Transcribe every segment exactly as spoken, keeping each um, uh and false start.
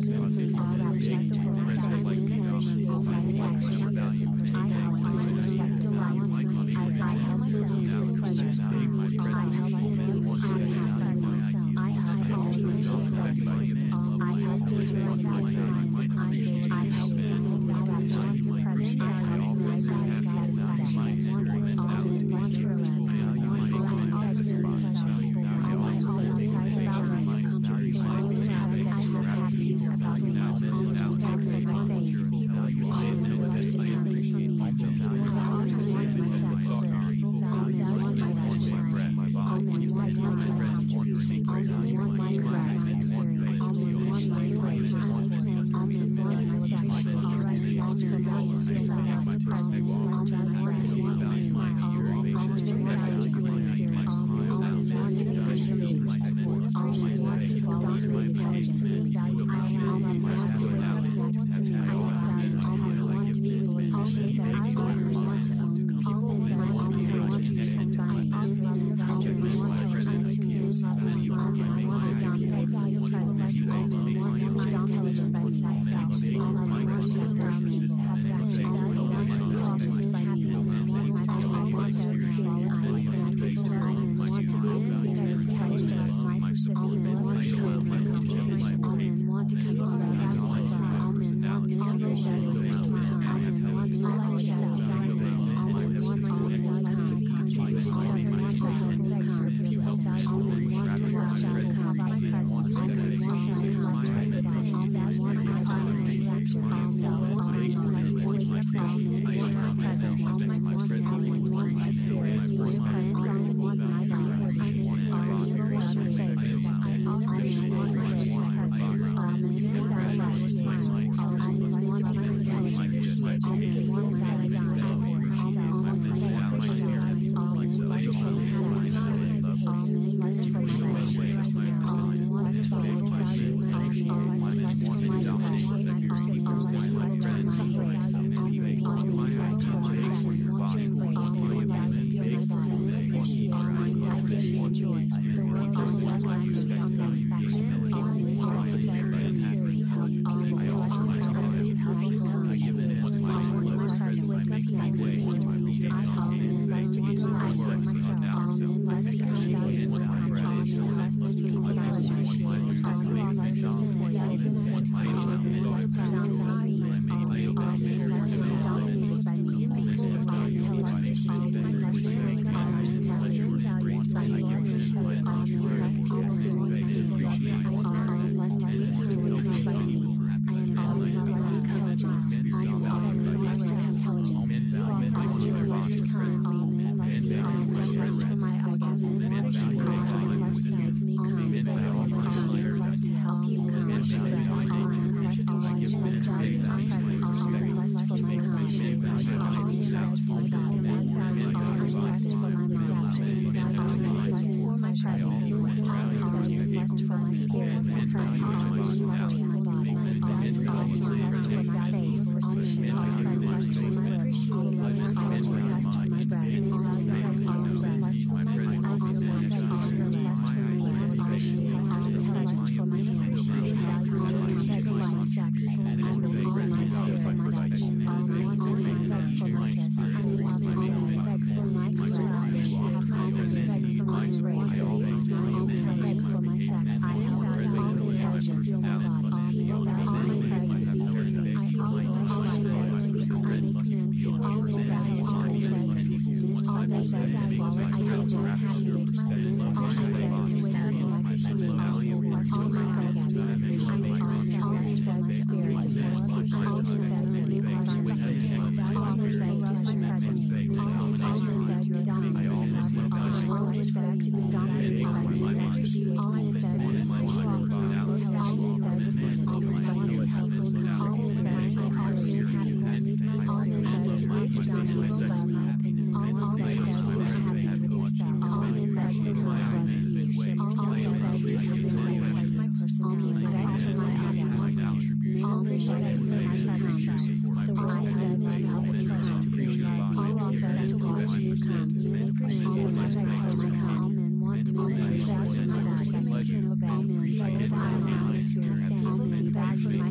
Back from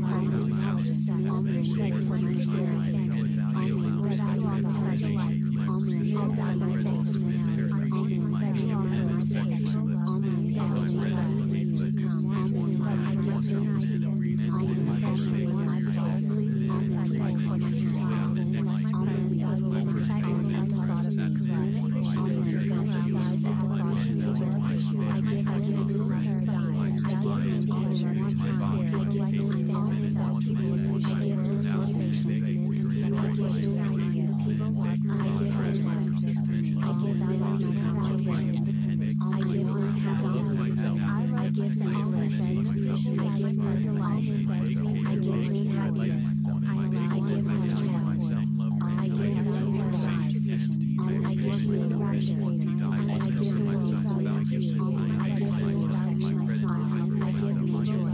men take for my spirit defense. All men value intelligence. All men value justice. All men value representation. All men value justice to come. All men I give them ideas. All men value life souls. All men take for my spirit. All men value excitement and thought of things right. All men emphasize at the bottom of the I give I give this paradise. I give them pleasure and spirit. I give them fantasy. I give them motivation. I give them ideas. I give them justice. I give them vision. I give them seduction. I give them all their faith. I give them the life. I give them happiness. I give them health. I give them life. I give them worship. I give them value. I give them direction. I give them joy.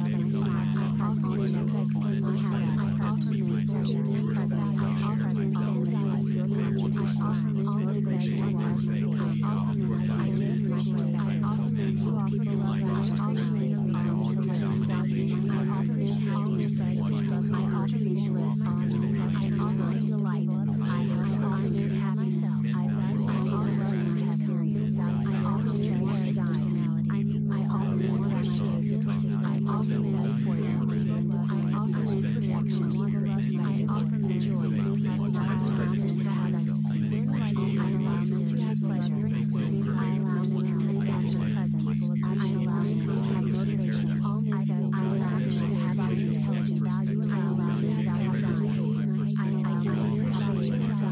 I offer them sex in my heart. I offer them pleasure and presence. I offer them fantasy. I offer them all regret and love. I offer them ideas and respect. I offer them people love. I offer them intellectual doctrine. I offer them happiness. I offer them bliss. I offer them delight. I offer them happy self. I offer them experience. I offer them paradise. I offer them worship. I offer them euphoria. I offer them protection. I offer them joy. I allow them to have ecstasy. I allow them to have pleasure. I allow them to manufacture presence. I allow them to have motivation. I allow them to have intelligence. I allow them to have values. I allow them to have intelligence.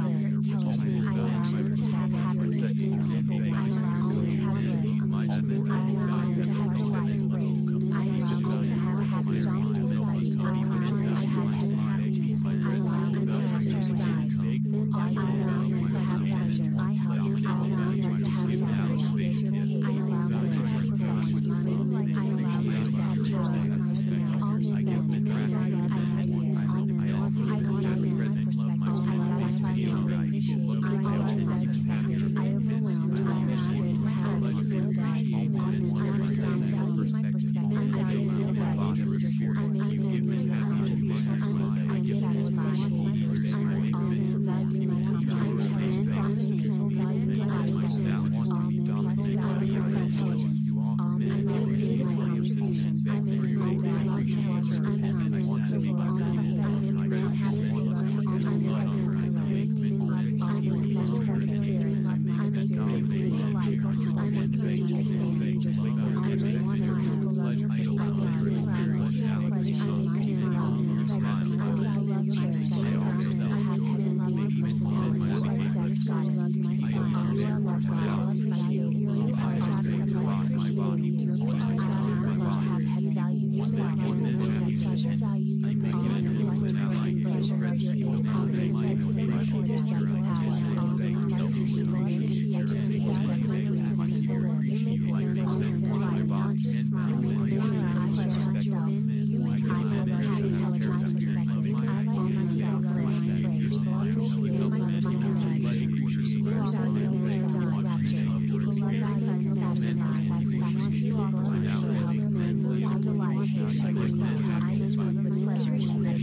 I allow them to have happiness. I allow them to have bliss. I allow them to have delight and grace. I allow them to have happy life. I allow them to have happiness. I allow them to have paradise. I allow them to have pleasure. I allow them to have appreciation. I allow them to have perfection. I allow them to have trust. All men bend to me. I satisfy them. I honor them with perspective. I satisfy them with appreciation. I honor them with perspective. I overwhelm. I appreciate to have a good day. I understand value and perspective. I give them presence. I make them bring contribution. I make them satisfaction. I make all men value my contribution. All men value my perspective. All men value my presence. All men value my contribution. I make them value intelligence. I make them victory. All men value my happiness. I make them grace. I make them perfect spirit. I make them see the light. I make them understand dangerous. I make them have love and perspective. I allow them to have pleasure. I make them love and sex. I value respect. I have heaven love and personality. I love sex. I love myself. I love love. I love appreciate you. I have some sex appreciate you. I love have heavy value. I love pleasure. Value you persistent life and pleasure. All men like to maintain their sex power. All men like to use their initiative. Their sex irresistible love. All men delight on your smile. I share myself. I love have intelligence perspective. I love myself. Grace and grace. Appreciate my contribution. You all value their satisfaction. People love value and satisfaction. You all appreciate them. I delight to share yourself. I live with pleasure. You help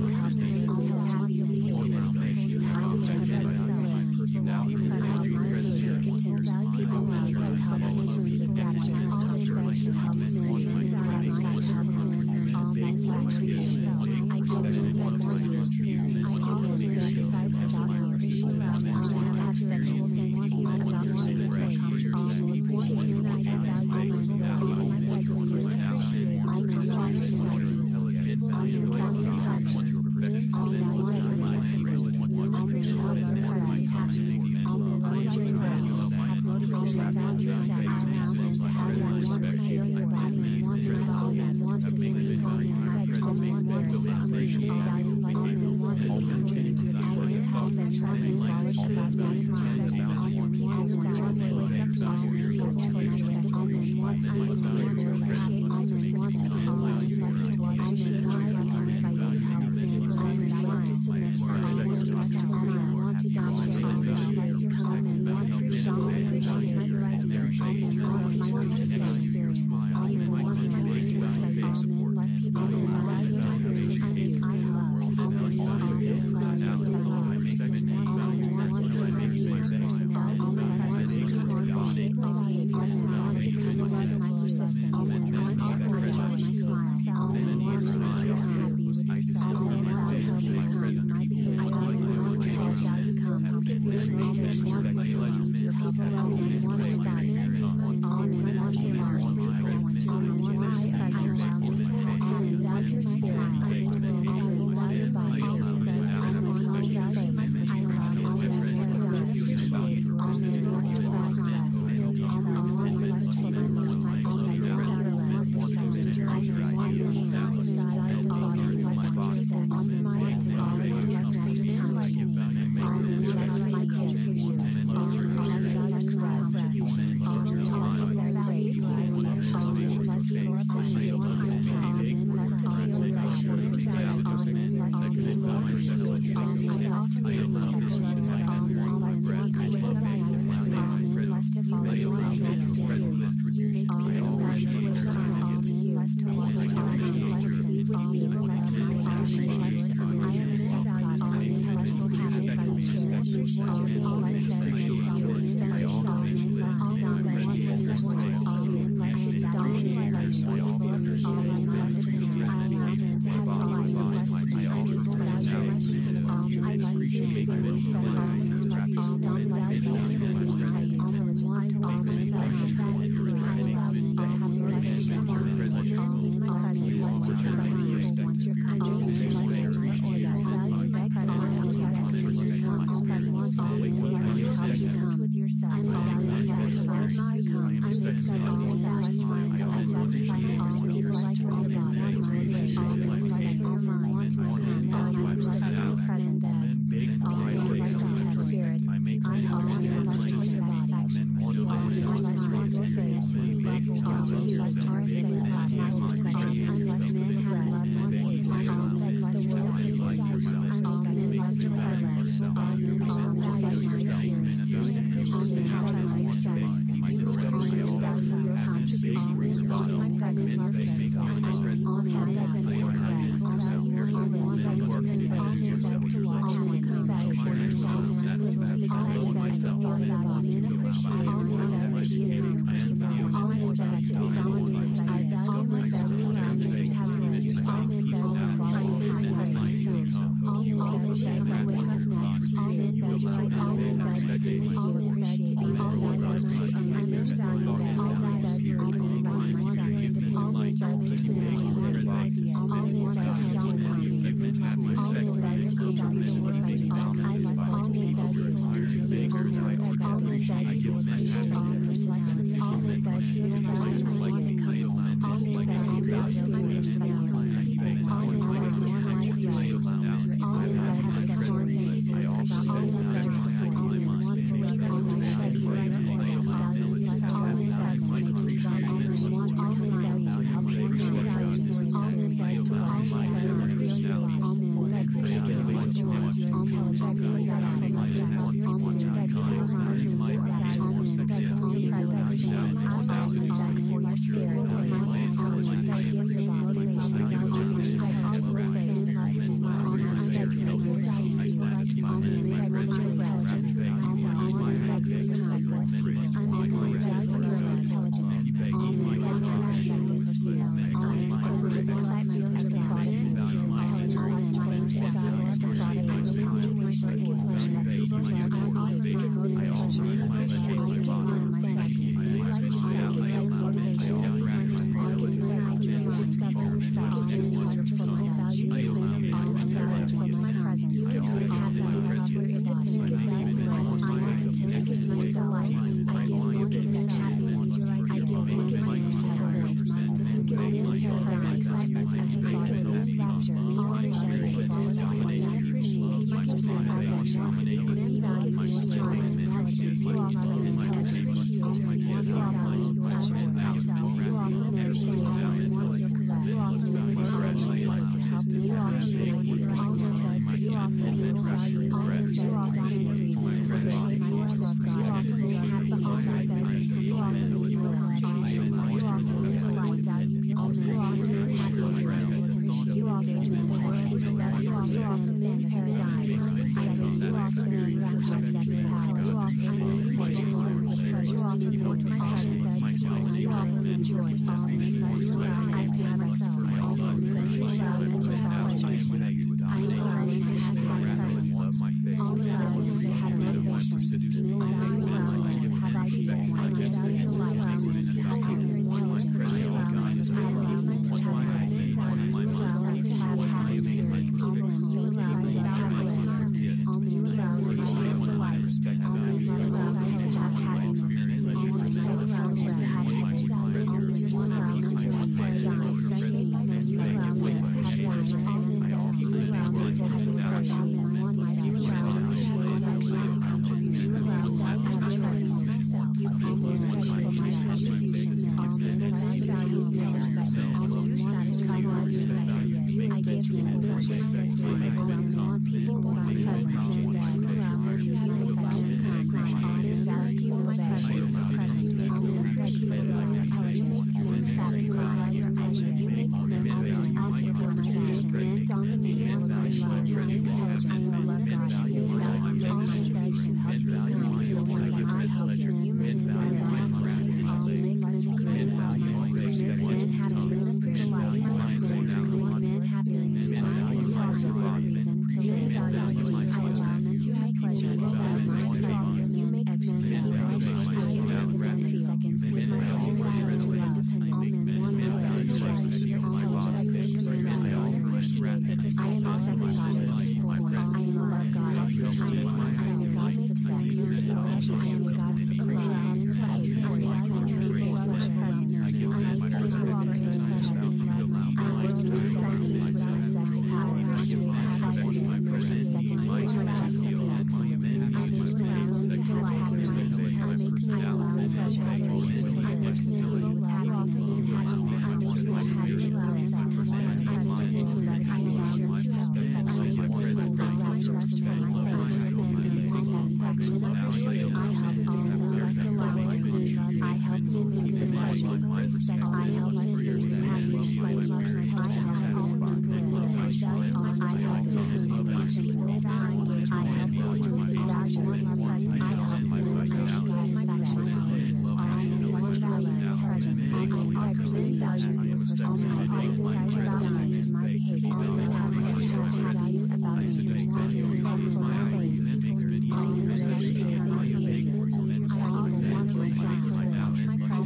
me all happy and peace. I deserve myself. People love me because I am content. People love me to help me move the gratitude. All the gracious help me move the satisfaction. All manufacture yourself. I give them the morning spirit. I give them fantasize about me. Appreciate us. All men have sexual fantasies about me. All men appreciate me. I value myself. Do my presence to appreciate. I construct yourself. All men value touch. All men value techniques. All men value happiness. All men value rest. All men value sex. All men value want to feel your body. Want to have all men want to sleep. All men value sex. Want to appreciate. Value like all men want to be complete. All men have sexual knowledge about masculinity. All men people want to wake up soft to feel tremendous. All men want to want to appreciate. All men want to all men must appreciate. I am honored by your help. All men want to submit. All men want to dominate. All men want to all men want to appreciate my presence. All men want to want to sex. All men want to narcissist. All men must keep all men value. I make I love. All men Thank you. people will be present to you around to have affection, kindness, value, affection, presence, regular intelligence, and satisfy your pleasure. You make sense of active motivation, and dominate motivation, your intelligence, love God, you value justice, you help you know your worth, I help you, you make me value, all make men create value, men happiness, spiritualize men happiness, intelligence, reason, to men values, intelligence, to have pleasure, yourself, my presence, you make men feel relation, seconds, with myself, intelligence, all men, one is intelligence, I am a sex goddess, I am a love goddess, I am a goddess of sex, I am a goddess of love, I am a people of presence, I am a person of pleasure, I am a person of sex, power, pursuit, happiness, seconds, with myself, sex, I make men learn to have happiness, I make men allow pleasure, I person who will have office, I make you a happy love, sex, I make you love, I am to help, I am a person that raptures for my face, men satisfaction, I help men like to love, I help men make the pleasure, I help us to be happy, I help men live, I help men to people value, I help men to see value, I help men achieve satisfaction, I am one value, presence, I recommend value, all my desires values, my behavior, all my aspects have value about me, I am helpful my face, I am the best in my behavior, I always want to sex, I am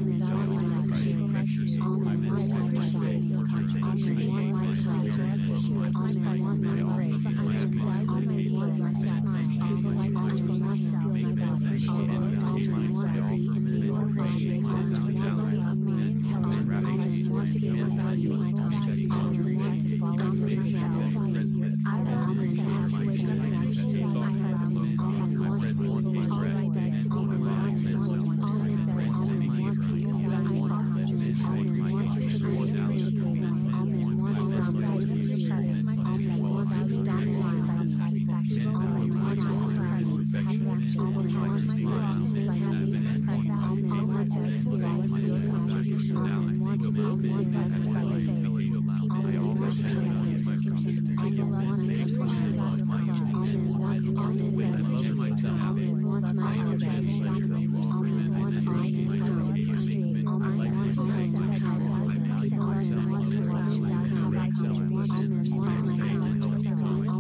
value, all my words are precise, all my one life place, all my one grace, I am wise, all my heal myself, people like all for myself, my best, all my one free and me more appreciate, all my one to love me, intelligence, I just want to give my value, my value, all my want to fall for myself, I allow myself to wake up and actually I allow me, all I want to be, all I did to be my want to want, all I spend, all I want to be, all I want, all I want to submit to wish, all I want to dominate the presence, all I want to dominate satisfaction, all I want to presence, happy, all I want to be by happiness, present, all I want to experience the constitution, all I want to be blessed by your face, all I want to be existence, all I want to appreciate God's love, all I want to dominate myself, all I want my orgasm, all I want to make it perfect, all I want to myself, all I want to watch without how I want to want my house, all I want my house, all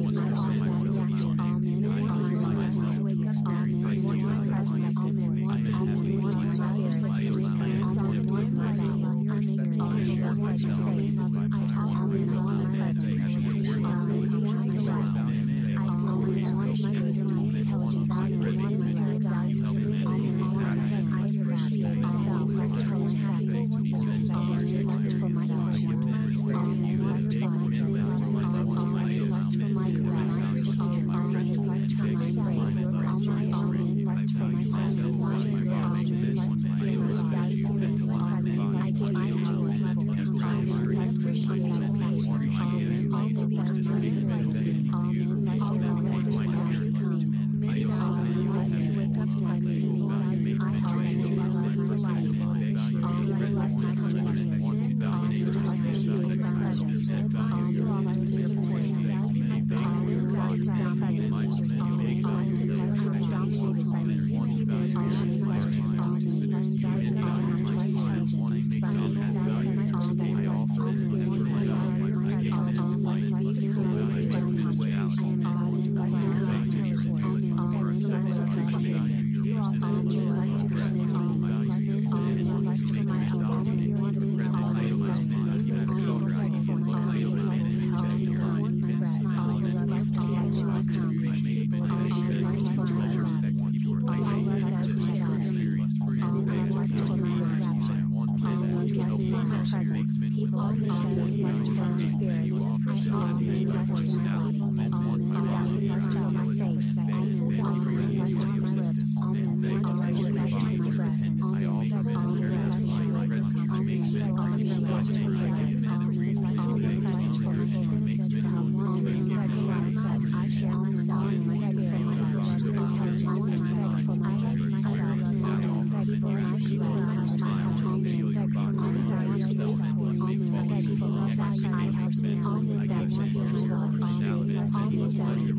men want to wake up, all men want my presence, all men want, all men want my sphere system, all men want my value, I make all men want my face, all men want my presence, all men want the rest, all men want my wisdom, my intelligence, all men want my good values, all men want I appreciate myself, lust for my happiness, lust for my pleasure, all men lust for my grace, all men lust for my grace, all men lust for my grace, all my all men lust for my satisfaction, all men lust to feel my values and my presence, I do I have a level, all men lust to feel satisfaction, all men lust to be unmotivated, all men lust to love the time, all men lust to wake up next to me, I all men lust to delight, all men lust to come, all men lust to feel my presence,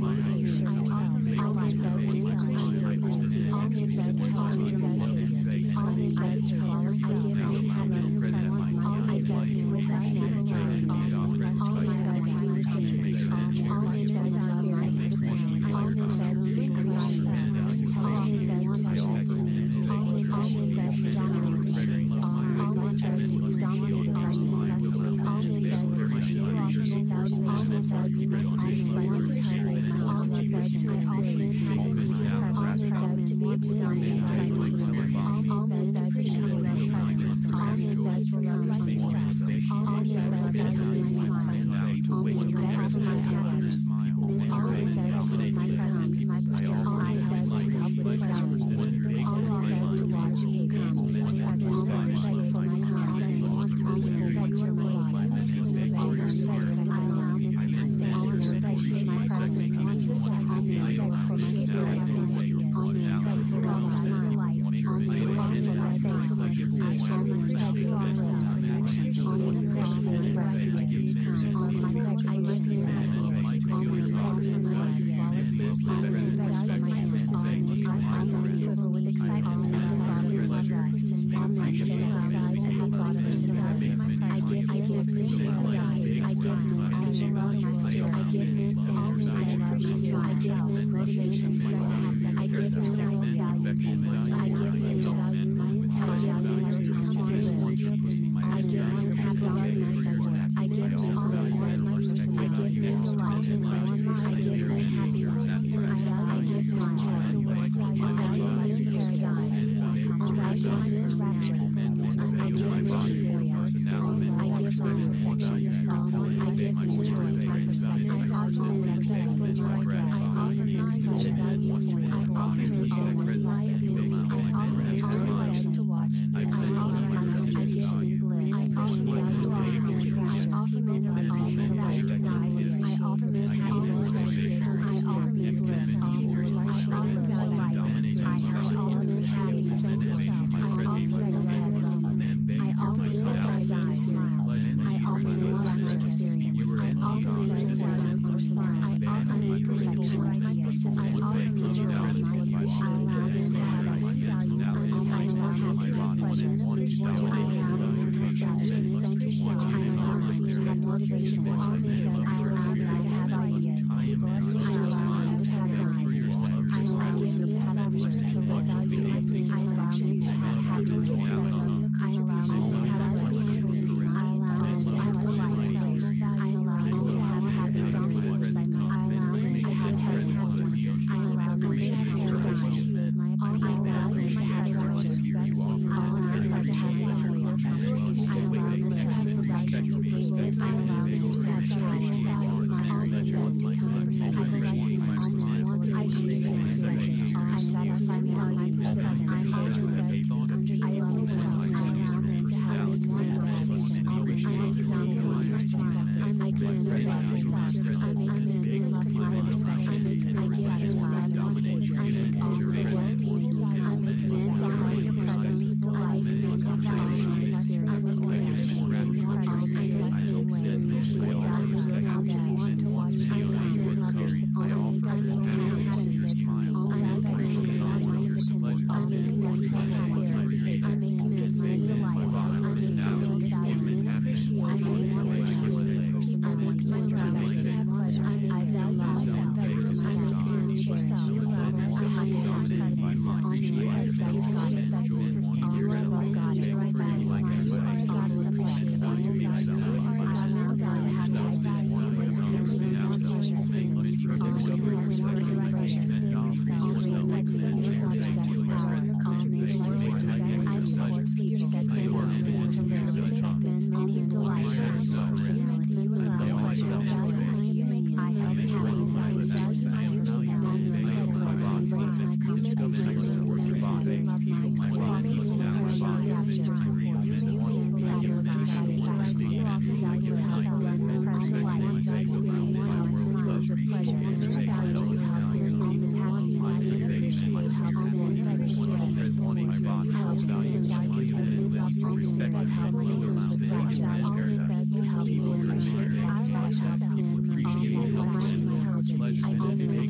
I give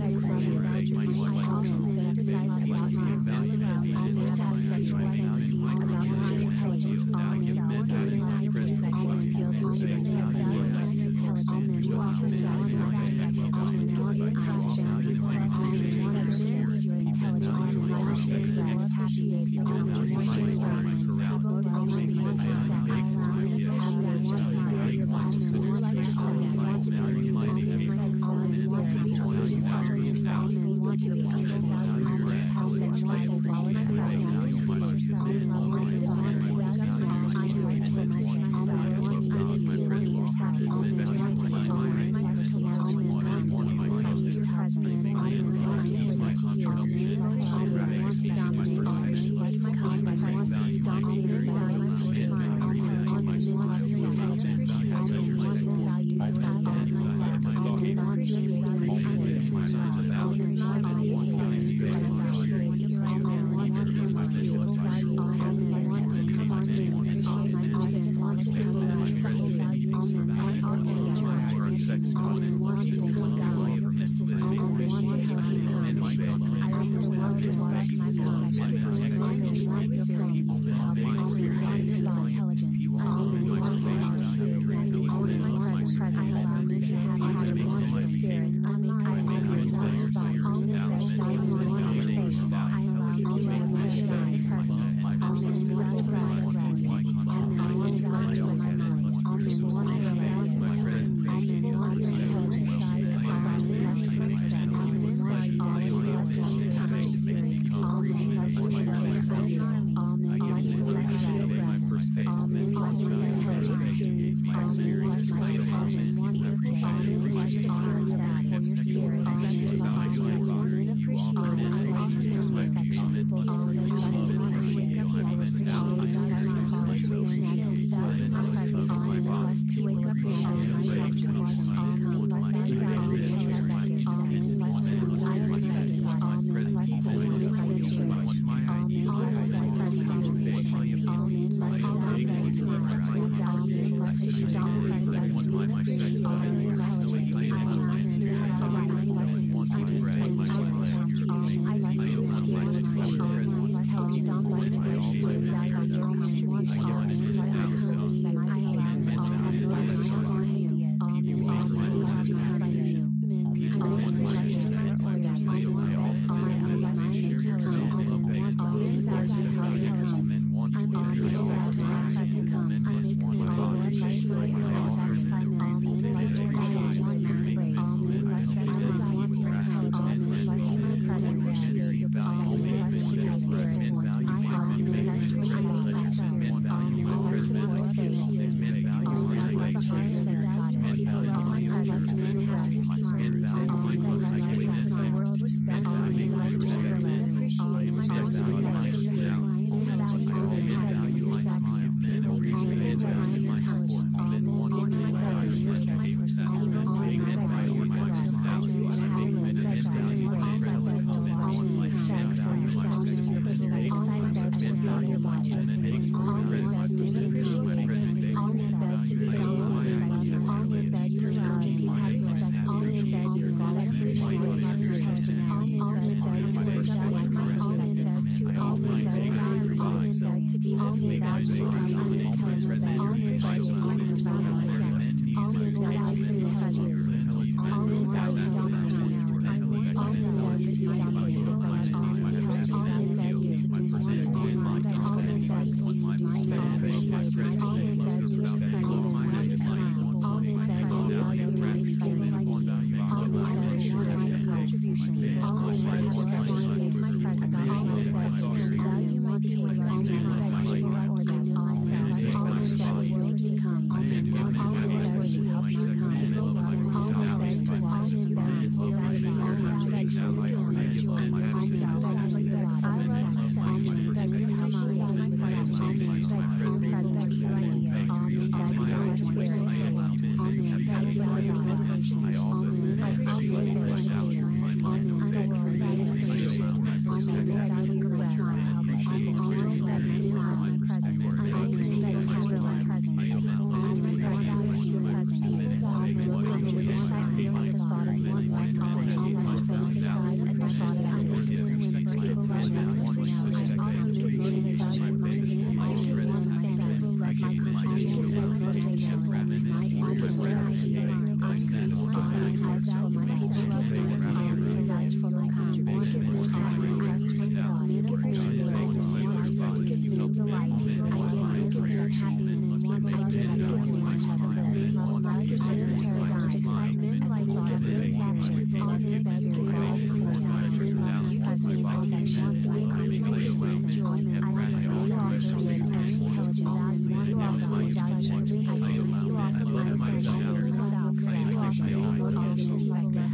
Thank you.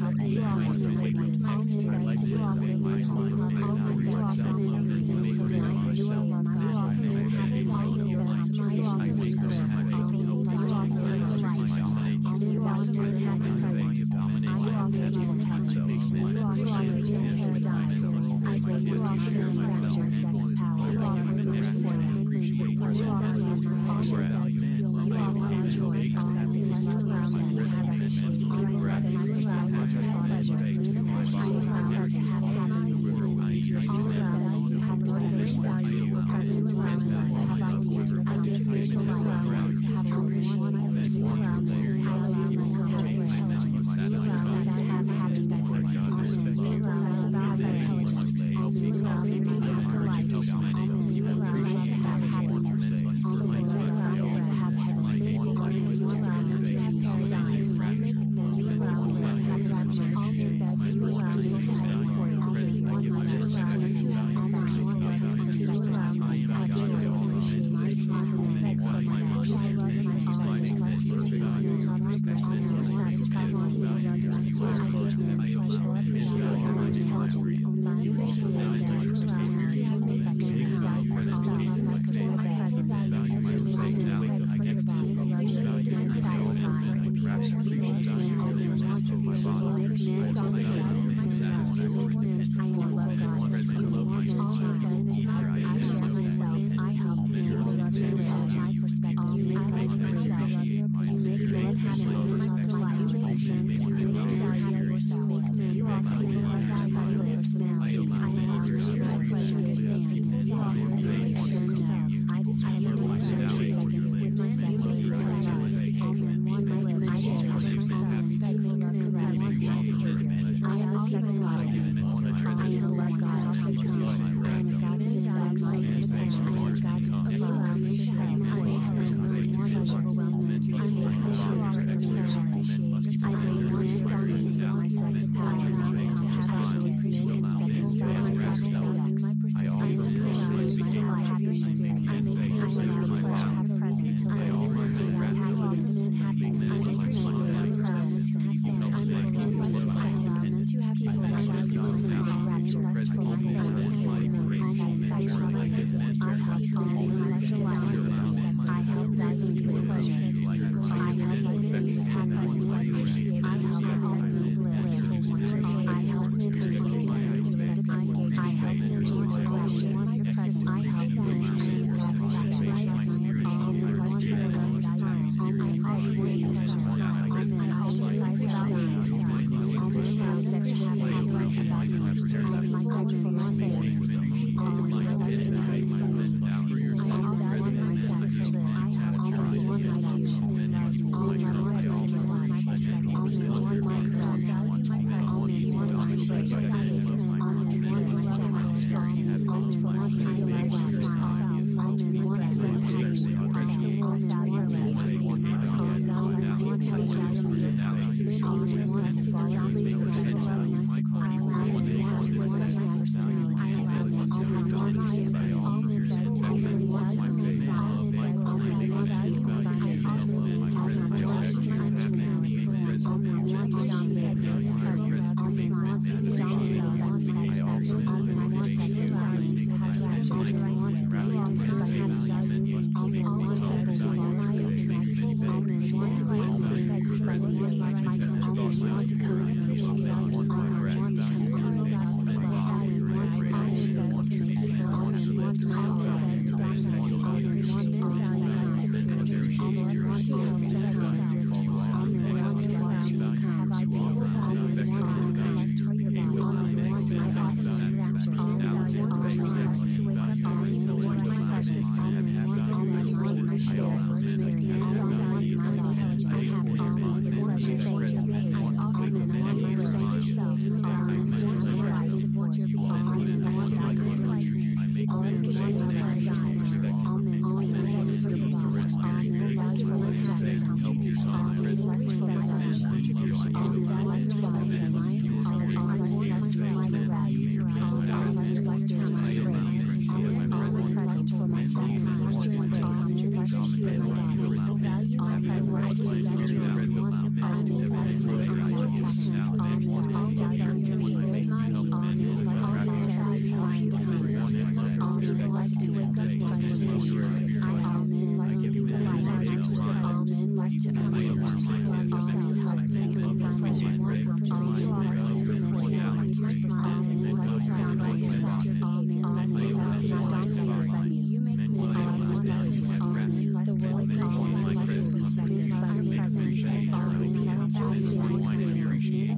All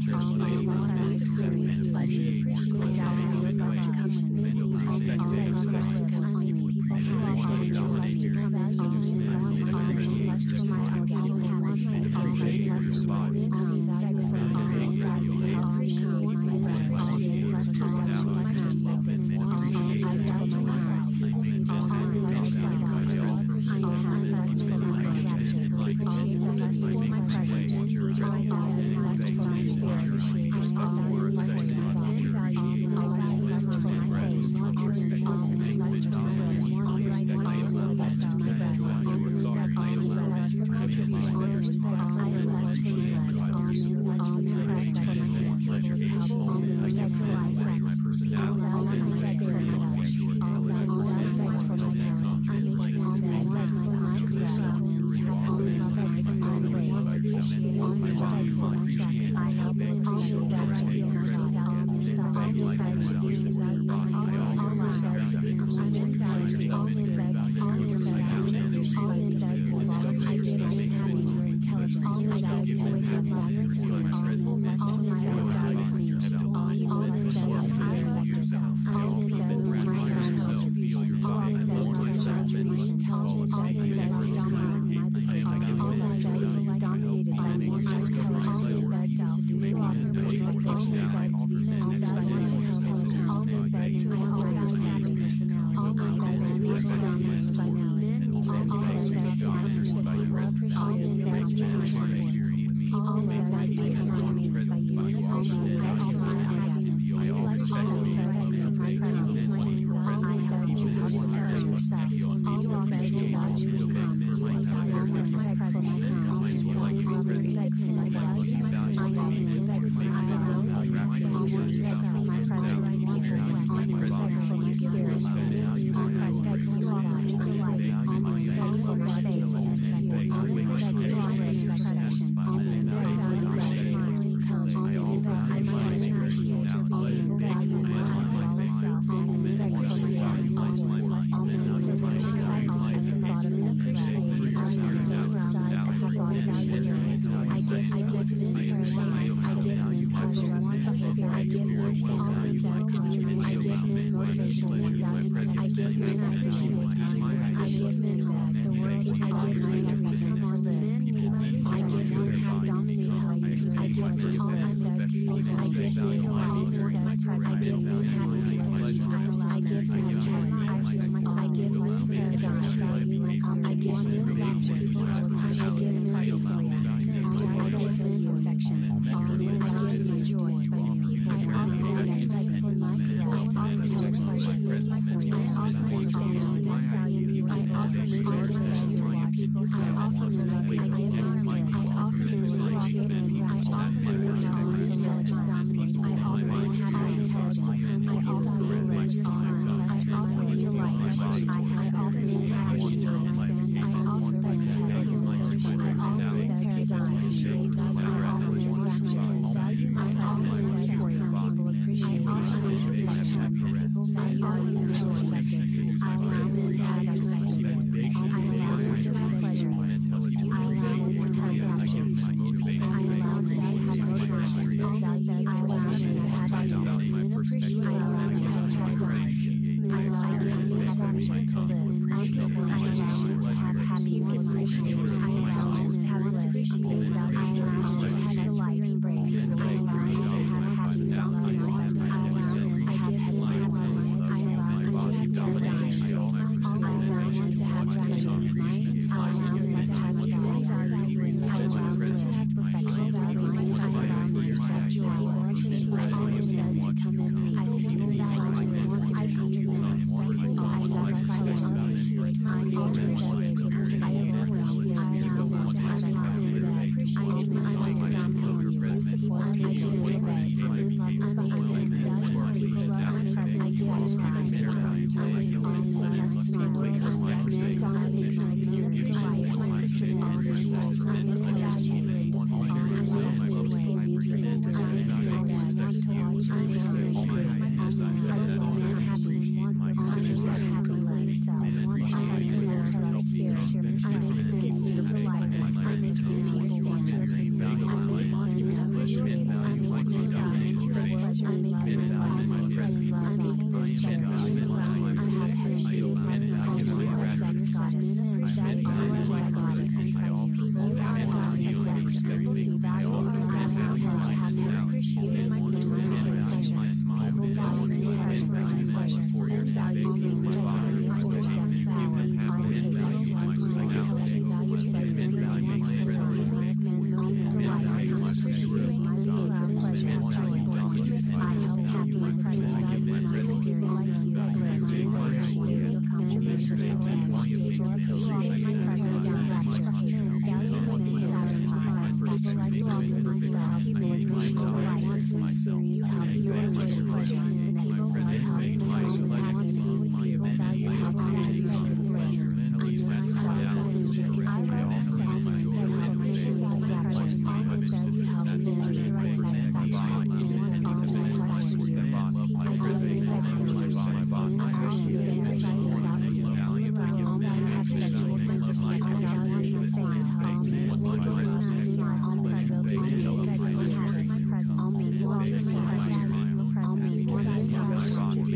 I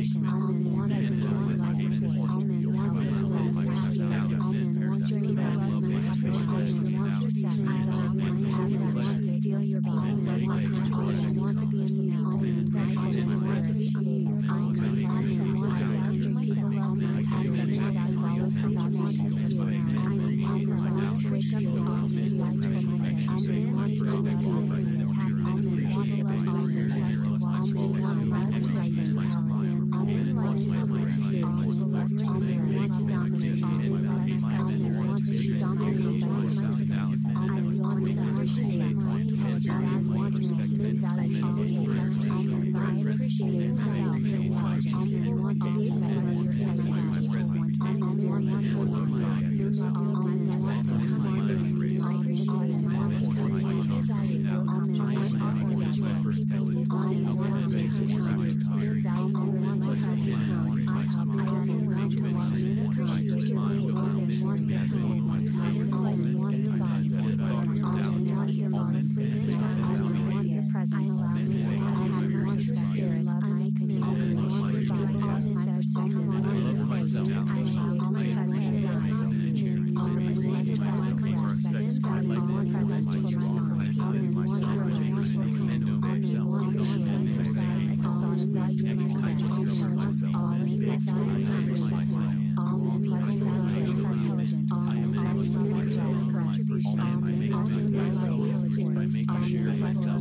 Amen. Want to be more like Jesus. Amen. Want to be less anxious. Amen. Want to be less anxious. Amen. Want your sex. Amen. Have to want to feel your body. Amen. Want to be in the Amen. Amen. Want to be in your Amen. Amen. Want to be under myself. Amen. Have the mind to follow something want to do. Amen. Amen. Want to wake up and also see life for my day. Amen. Want to be ready. Amen. Want to love myself. Amen. Want to love yourself. Amen. Want to submit to you. Amen. Want to dominate. Amen. Want to be dominated by myself. Amen. Want to appreciate more intelligence. Want to make value. Amen. I appreciate myself. Amen. Want to be exposed to your family. Amen. Want to forgive you. Amen. Want to come on. I appreciate want to come on. Value. Amen. Want to offer yourself. Amen. Want to take your value. Want to have your first. I help. I only want to walk. Appreciate your need. Amen. Want your home. Amen. Want to God. Amen. Want your love. Amen. Want your presence. I allow me to have your spirit. Amen. Amen. Want your body. Amen. Perspective. Amen. I appreciate my presence. Amen. Want to presence. Amen. Want presence for myself. Amen. Want your presence. Amen. Want your presence. Amen. Value myself. Amen. Yes, I am intelligence. Amen. Value intelligence. Amen. Value myself. Contribution. Amen. Value myself. Amen. Value myself.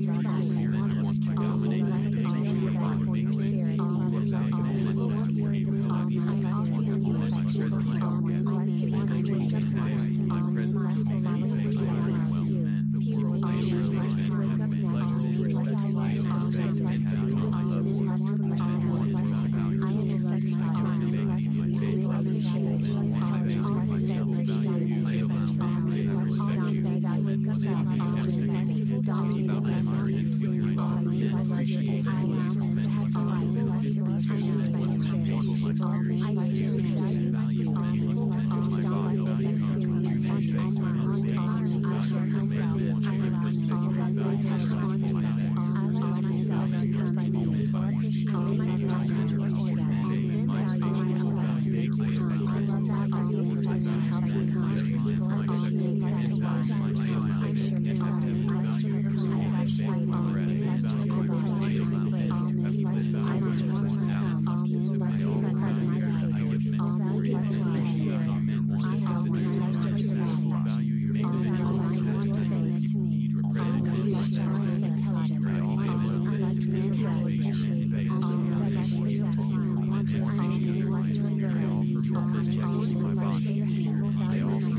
Amen. Last to be your back for your spirit. Amen. Last to be your spirit. Amen. Last to be your protection. Amen. Last to be your just last to Amen. Last to follow perspective to you. Amen. Last to wake up next to you. Last to watch houses. Last to be Amen. Last for myself. Last to I am the sex. Amen. Last to be Amen. Appreciate. Amen. Last to be dominated. Amen. Last to dominate. I wake up next. Amen. Last to be dominated. Last to be Amen. Last to be Amen. Amen. Last to be changed by your church. Amen. Last to be valued. Amen. Last to stop. Last to be experienced. Amen. Amen. I share myself. Amen. Amen. Last to share myself. I allow myself to come by me. Amen. Last to enjoy orgasm. Amen. Value yourself. I love that to be expressed to help you come. I appreciate satisfying. I share yourself. I share myself. I share Amen. Last to be intelligence. Amen. Last to I just want myself. Amen. Last to be presence. Amen. Last to my spirit. I help me. Last to be yourself. Amen. Last to want to say this to me. Amen. Last to want to say intelligence. Amen. Last to be appreciate. Amen. Last to yourself. Amen. Last to endurance. Amen. Last to your hand. Amen.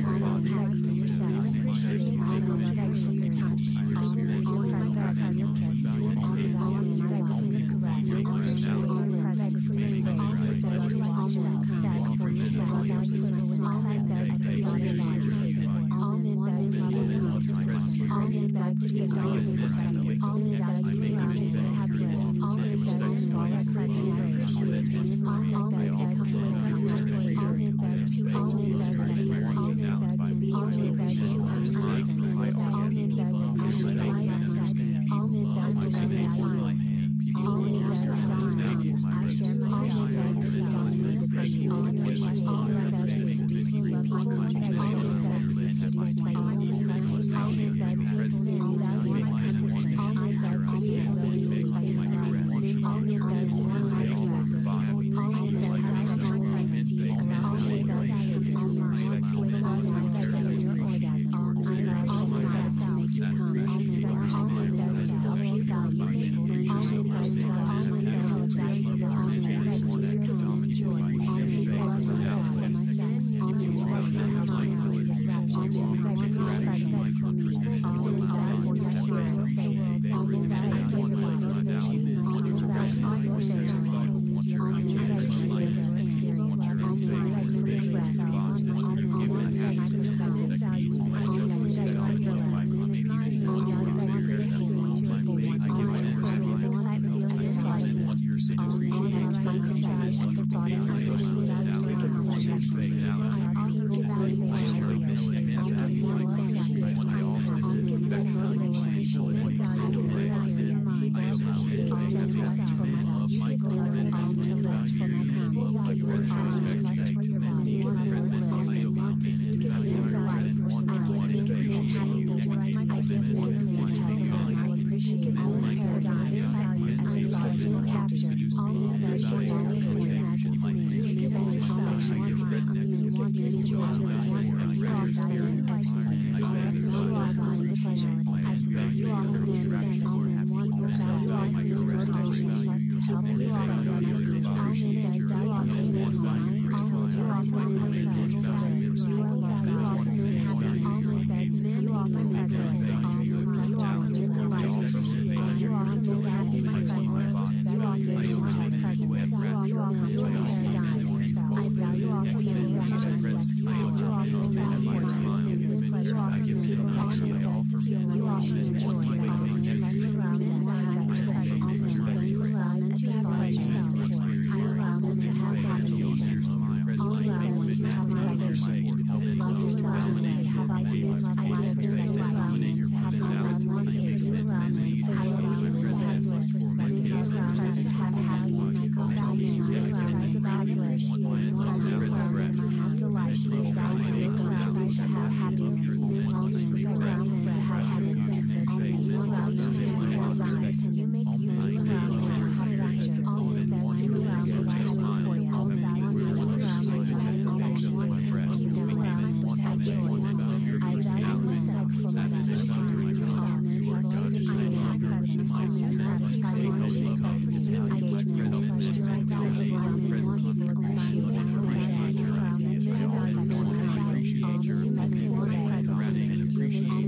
all the emotions and feelings to me, giving yourself to me, want to enjoy, want to resolve, value, ecstasy, you are body pleasure, I suppose you all have been invested in one more value life realization to help you all understand that you are in mind, also you are one of yourself, you are love, you are happiness, you are presence, you are mental life, you are understanding presence, you are vision presence, you are human paradigm, I value all human interactions, you are yourself, you are physical action, you are human joy, you allow them to have access, you allow them to have pleasure, I allow them to have happiness, all allow them to have salvation, love yourself, have ideas, I have perspective, allow them to have love, one is allow them to have ideas, have perspective, allow them to have happy, value, allow them to have flesh, allow them to have delight, value, allow them to have happiness, allow them to have happy benefit, allow them to have lives, you make you allow them to have rapture, all of them to allow them to have euphoria, all values, allow them to have affection, allow them to have joy, I value myself for my values, yourself, I am happy, you satisfy your respect, engagement, pleasure, I value, allow them want people appreciate, allow them to have affection, all you make for presence, you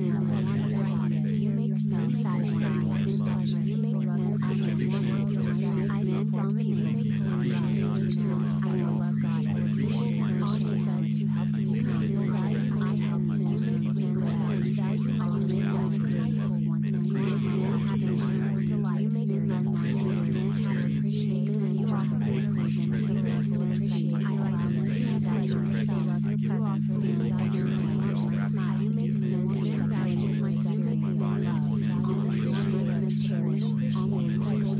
make yourself satisfied, you make them satisfied, I am dominating, I love God, also said to help me become your life, I have been realized, I am realized, happiness, delight, making them appreciate, you are supported, appreciate, I allow them to have pleasure, yourself, you offer me like your smile, you make them intelligent, my secret, cherish, intelligence,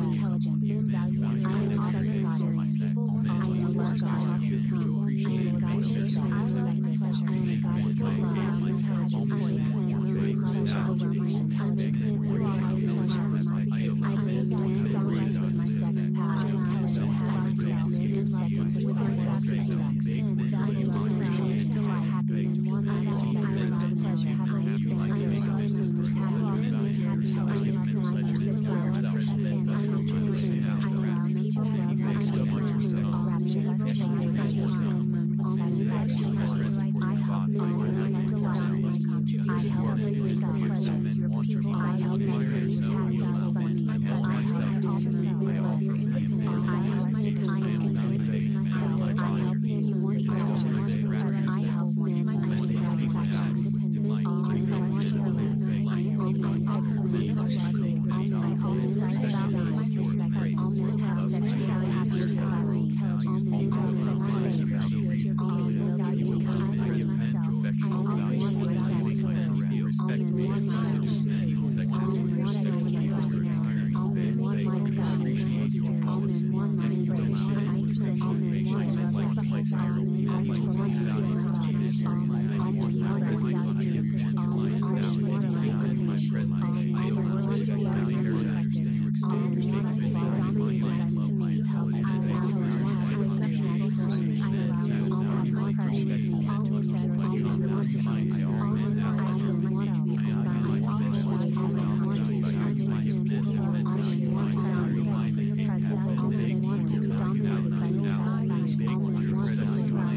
I am satisfied, I am love God, I am God, Jesus, I respect the pleasure, I am God, is love, intelligence, I am pleasure over my intelligence, you are my pleasure, I live in dominance with my sex, power, intelligence, happiness, in second, with my sex, sex, value, appreciate, delight, happiness, one, I respect, pleasure, happiness, I am so members, happiness, happiness, I am members, style, and I am tuition, I allow me to have, I am rapture, satisfaction, I help me mental life, I help me yourself, pleasure, I help mysteries, happiness, funny, I help me love your independence, I help my kind, myself, I help me more pleasure, I help men, my satisfaction, independence, all I want for me, I am only, I help me, I always I value my respect, all men have sexual happiness, intelligence, all men have faith, all men value because I value myself, I only want my satisfaction, all men want my understanding, all men want education, all men want my value, all men want my embrace, I persist, all men want sacrifice, all men ask for my happiness, all men want my value, all men appreciate, all men want to see our perspective, all men want to fall dominant best to me, help me, I allow her to have affection, I allow her all have my presence, all men better, all men more systems, all men I feel myself, all men want happiness, want to see our dimension, all men want to value, presence, all men want to dominate, dependence, satisfaction, all men want to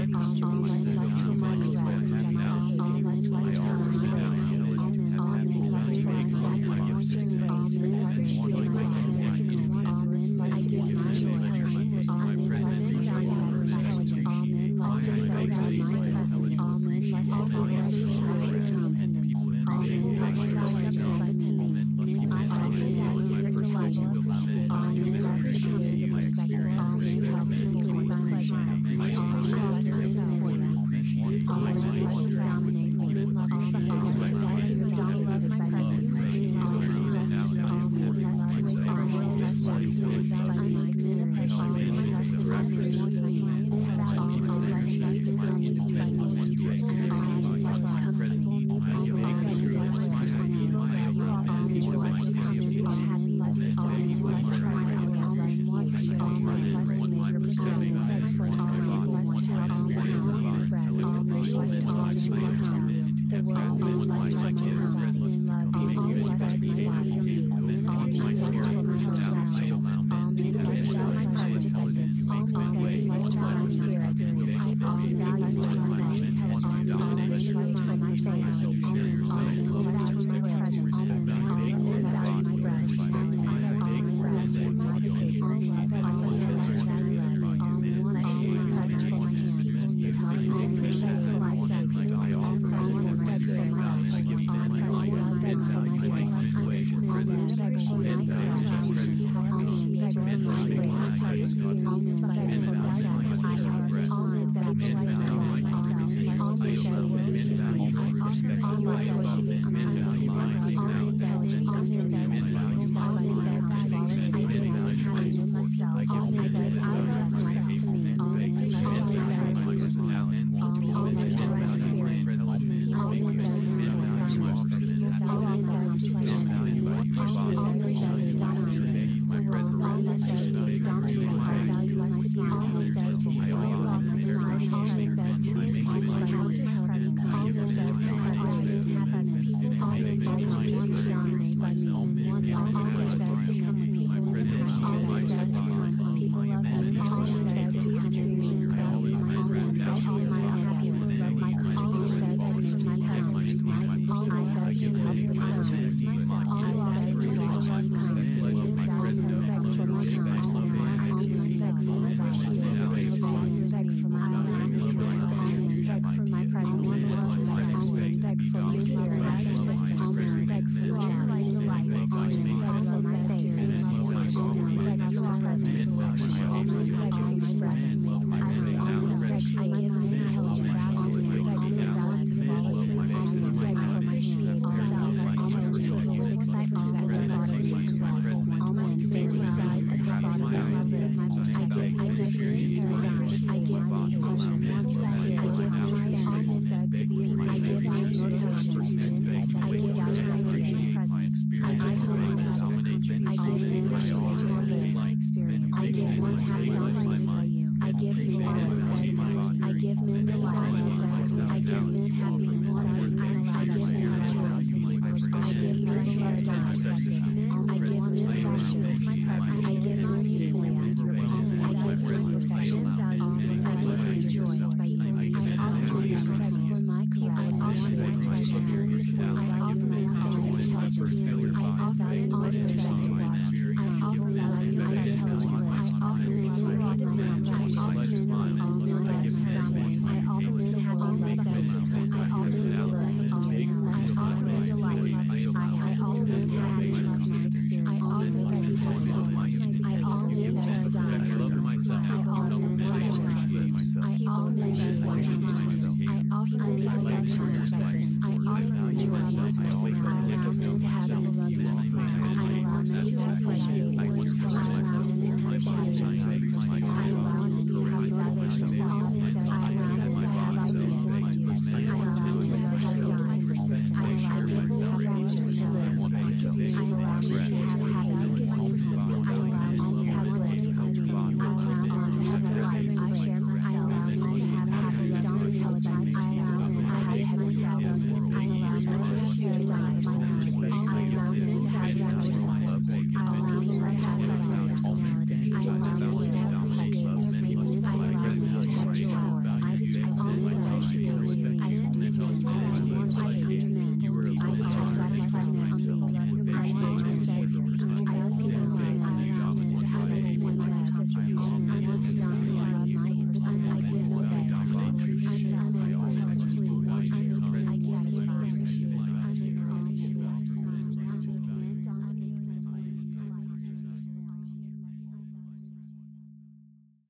All